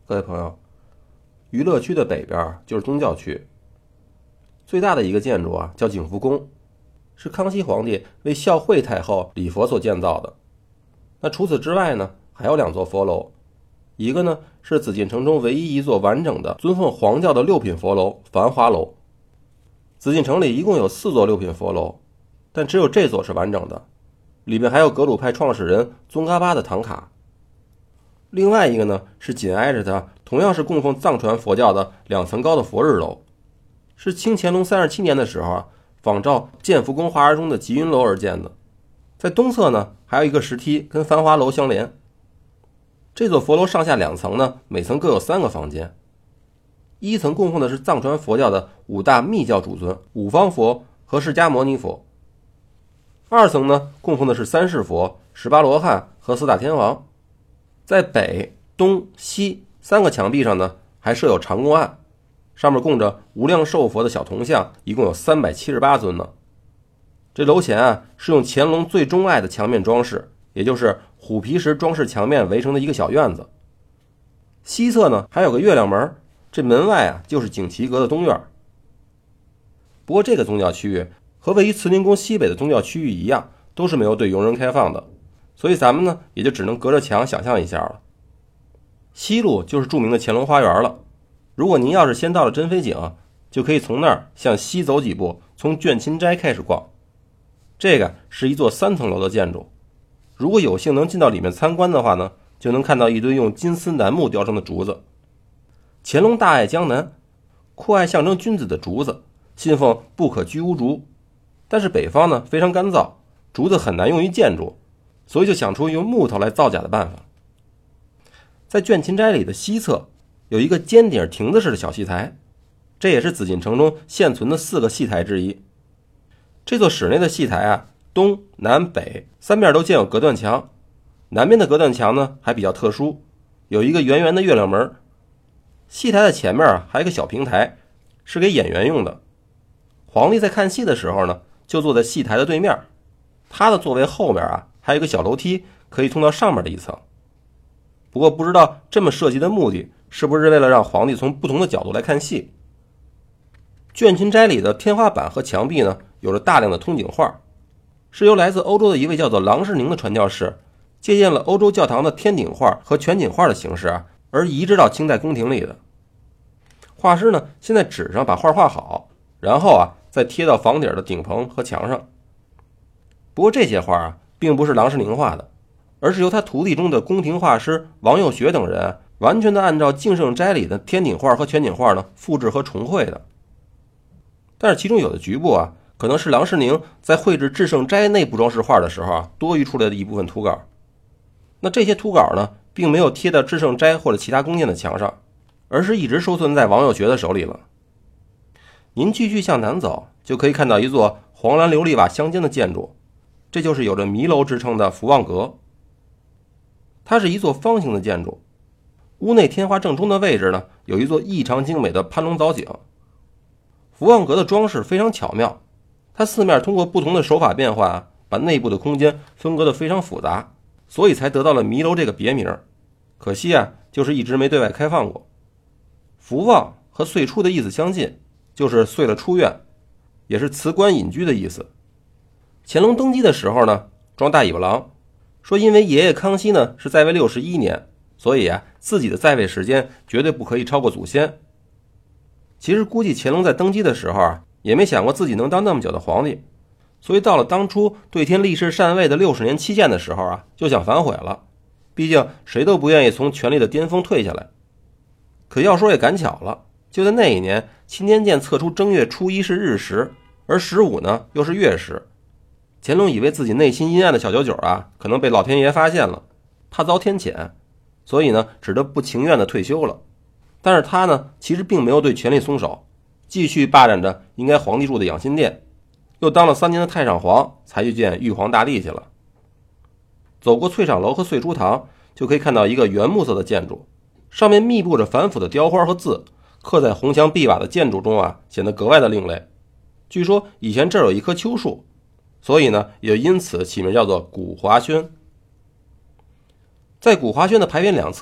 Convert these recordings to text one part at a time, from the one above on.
各位朋友，娱乐区的北边就是宗教区，最大的一个建筑叫景福宫，是康熙皇帝为孝惠太后礼佛所建造的。那除此之外呢，还有2座佛楼，一个呢是紫禁城中唯一一座完整的尊奉皇教的6品佛楼繁华楼。紫禁城里一共有4座6品佛楼，但只有这座是完整的，里面还有格鲁派创始人宗喀巴的唐卡。另外一个呢是紧挨着它，同样是供奉藏传佛教的2层高的佛日楼，是清乾隆37年的时候仿照建福宫华而中的吉云楼而建的。在东侧呢还有一个石梯跟繁华楼相连。这座佛楼上下2层呢，每层各有3个房间。1层供奉的是藏传佛教的5大密教主尊五方佛和释迦牟尼佛。2层呢供奉的是3世佛、18罗汉和4大天王。在北、东、西3个墙壁上呢，还设有长供案，上面供着无量寿佛的小铜像，一共有378尊呢。这楼前是用乾隆最钟爱的墙面装饰，也就是虎皮石装饰墙面围成的一个小院子。西侧呢还有个月亮门，这门外就是景祺阁的东院。不过这个宗教区域和位于慈宁宫西北的宗教区域一样，都是没有对游人开放的。所以咱们呢也就只能隔着墙想象一下了。西路就是著名的乾隆花园了。如果您要是先到了珍妃井，就可以从那儿向西走几步，从倦勤斋开始逛。这个是一座3层楼的建筑，如果有幸能进到里面参观的话呢，就能看到一堆用金丝楠木雕成的竹子。乾隆大爱江南，酷爱象征君子的竹子，信奉不可居无竹。但是北方呢非常干燥，竹子很难用于建筑，所以就想出用木头来造假的办法。在倦勤斋里的西侧有一个尖顶亭子式的小戏台，这也是紫禁城中现存的4个戏台之一。这座室内的戏台东南北3面都建有隔断墙，南边的隔断墙呢还比较特殊，有一个圆圆的月亮门。戏台的前面还有一个小平台，是给演员用的。皇帝在看戏的时候呢，就坐在戏台的对面，他的座位后面还有一个小楼梯，可以通到上面的一层。不过不知道这么设计的目的是不是为了让皇帝从不同的角度来看戏。倦勤斋里的天花板和墙壁呢，有着大量的通景画，是由来自欧洲的一位叫做郎世宁的传教士，借鉴了欧洲教堂的天顶画和全景画的形式而移植到清代宫廷里的。画师呢，先在纸上把画画好，然后再贴到房顶的顶棚和墙上。不过这些画并不是郎世宁画的，而是由他徒弟中的宫廷画师王幼学等人完全的按照净圣斋里的天顶画和全景画呢复制和重绘的。但是其中有的局部可能是郎世宁在绘制至圣斋内部装饰画的时候多余出来的一部分图稿。那这些图稿呢，并没有贴到至圣斋或者其他宫殿的墙上，而是一直收存在王幼学的手里了。您继续向南走，就可以看到一座黄蓝琉璃瓦相间的建筑，这就是有着迷楼之称的福旺阁。它是一座方形的建筑，屋内天花正中的位置呢，有一座异常精美的攀龙藻井。福旺阁的装饰非常巧妙，它4面通过不同的手法变换把内部的空间分割得非常复杂，所以才得到了迷楼这个别名。可惜就是一直没对外开放过。福旺和岁出的意思相近，就是岁了出院，也是辞官隐居的意思。乾隆登基的时候呢，装大尾巴狼，说因为爷爷康熙呢是在位61年，所以自己的在位时间绝对不可以超过祖先。其实估计乾隆在登基的时候也没想过自己能当那么久的皇帝，所以到了当初对天立誓禅位的60年期限的时候就想反悔了。毕竟谁都不愿意从权力的巅峰退下来。可要说也赶巧了，就在那一年，钦天监测出正月初1是日食，而15呢又是月食。乾隆以为自己内心阴暗的小九九可能被老天爷发现了，怕遭天谴，所以呢只得不情愿的退休了。但是他呢其实并没有对权力松手，继续霸占着应该皇帝住的养心殿，又当了3年的太上皇，才去见玉皇大帝去了。走过翠场楼和岁出堂，就可以看到一个原木色的建筑，上面密布着繁复的雕花和字，刻在红墙碧瓦的建筑中显得格外的另类。据说以前这儿有一棵秋树，所以呢也因此起名叫做古华轩。在古华轩的牌匾2侧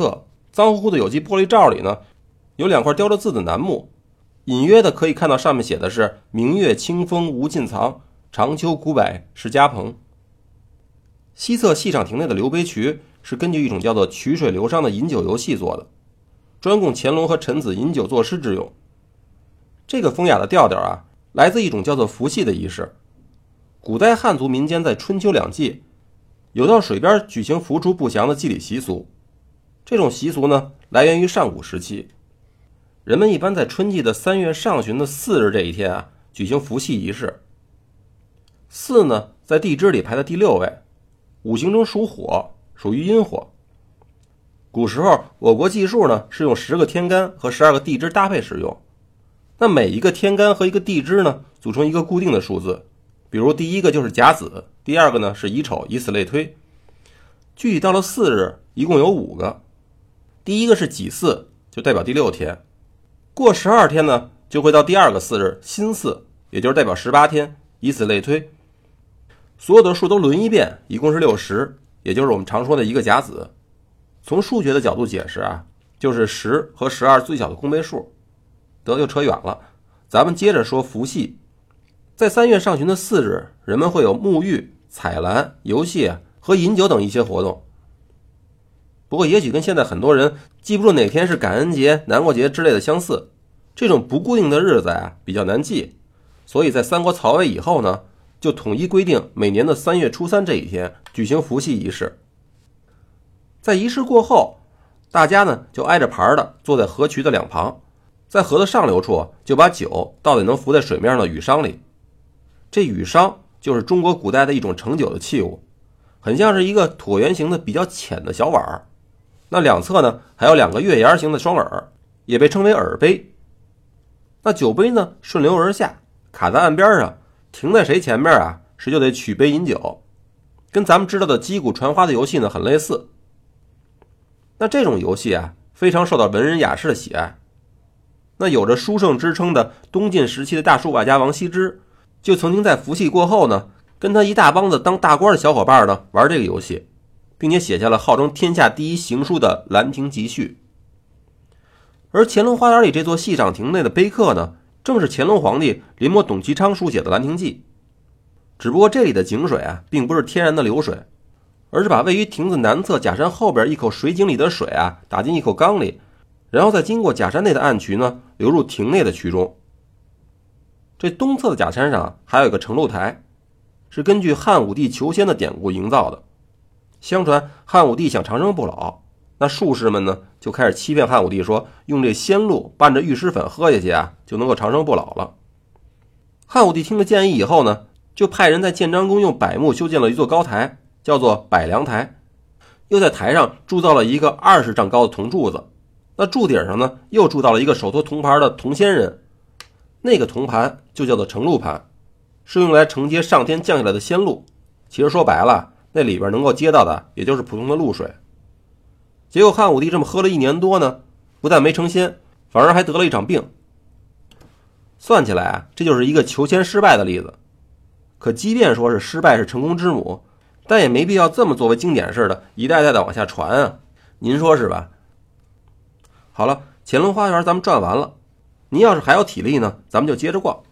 脏乎乎的有机玻璃罩里呢，有2块雕着字的楠木，隐约的可以看到上面写的是明月清风无尽藏，长秋古柏是家棚。西侧戏场亭内的流杯渠是根据一种叫做曲水流觞的饮酒游戏做的，专供乾隆和臣子饮酒作诗之用。这个风雅的调调啊，来自一种叫做伏戏的仪式。古代汉族民间在春秋两季有到水边举行伏出不祥的祭礼习俗。这种习俗呢，来源于上古时期。人们一般在春季的3月上旬的4日这一天啊，举行伏戏仪式。4呢，在地支里排在第6位，五行中属火，属于阴火。古时候我国计数呢是用10个天干和12个地支搭配使用。那每一个天干和一个地支呢，组成一个固定的数字，比如第一个就是甲子，第二个呢是乙丑，以此类推。具体到了4日，一共有5个。第一个是己巳，就代表第6天。过12天呢，就会到第2个4日辛巳，也就是代表18天，以此类推。所有的数都轮一遍，一共是60，也就是我们常说的一个甲子。从数学的角度解释啊，就是10和12最小的公倍数。又扯远了，咱们接着说伏戏。在3月上旬的4日，人们会有沐浴、采兰、游戏和饮酒等一些活动。不过也许跟现在很多人记不住哪天是感恩节、南国节之类的相似，这种不固定的日子啊比较难记，所以在三国曹魏以后呢，就统一规定每年的3月初3这一天举行伏戏仪式。在仪式过后，大家呢就挨着排的坐在河渠的两旁，在河的上流处就把酒倒在能浮在水面上的盂觞里。这盂觞就是中国古代的一种盛酒的器物，很像是一个椭圆形的比较浅的小碗，那两侧呢还有2个月牙形的双耳，也被称为耳杯。那酒杯呢顺流而下，卡在岸边上，停在谁前面啊，谁就得取杯饮酒，跟咱们知道的击鼓传花的游戏呢很类似。那这种游戏啊非常受到文人雅士的喜爱。那有着书圣之称的东晋时期的大书法家王羲之，就曾经在伏戏过后呢，跟他一大帮子当大官的小伙伴呢玩这个游戏，并且写下了号称天下第一行书的《兰亭集序》。而乾隆花园里这座戏场亭内的碑刻呢，正是乾隆皇帝临摹董其昌书写的《兰亭记》。只不过这里的井水啊，并不是天然的流水，而是把位于亭子南侧假山后边一口水井里的水啊，打进一口缸里，然后再经过假山内的暗渠呢，流入亭内的渠中。这东侧的假山上还有一个承露台，是根据汉武帝求仙的典故营造的。相传汉武帝想长生不老，那术士们呢就开始欺骗汉武帝说，用这仙露拌着玉石粉喝下去啊，就能够长生不老了。汉武帝听了建议以后呢，就派人在建章宫用柏木修建了一座高台，叫做百梁台，又在台上铸造了一个20丈高的铜柱子，那柱顶上呢又铸造了一个手托铜盘的铜仙人，那个铜盘就叫做承露盘，是用来承接上天降下来的仙露。其实说白了，那里边能够接到的也就是普通的露水。结果汉武帝这么喝了1年多呢，不但没成仙，反而还得了一场病。算起来啊，这就是一个求仙失败的例子。可即便说是失败是成功之母，但也没必要这么作为经典似的一代代的往下传啊，您说是吧？好了，乾隆花园咱们转完了，您要是还有体力呢，咱们就接着逛。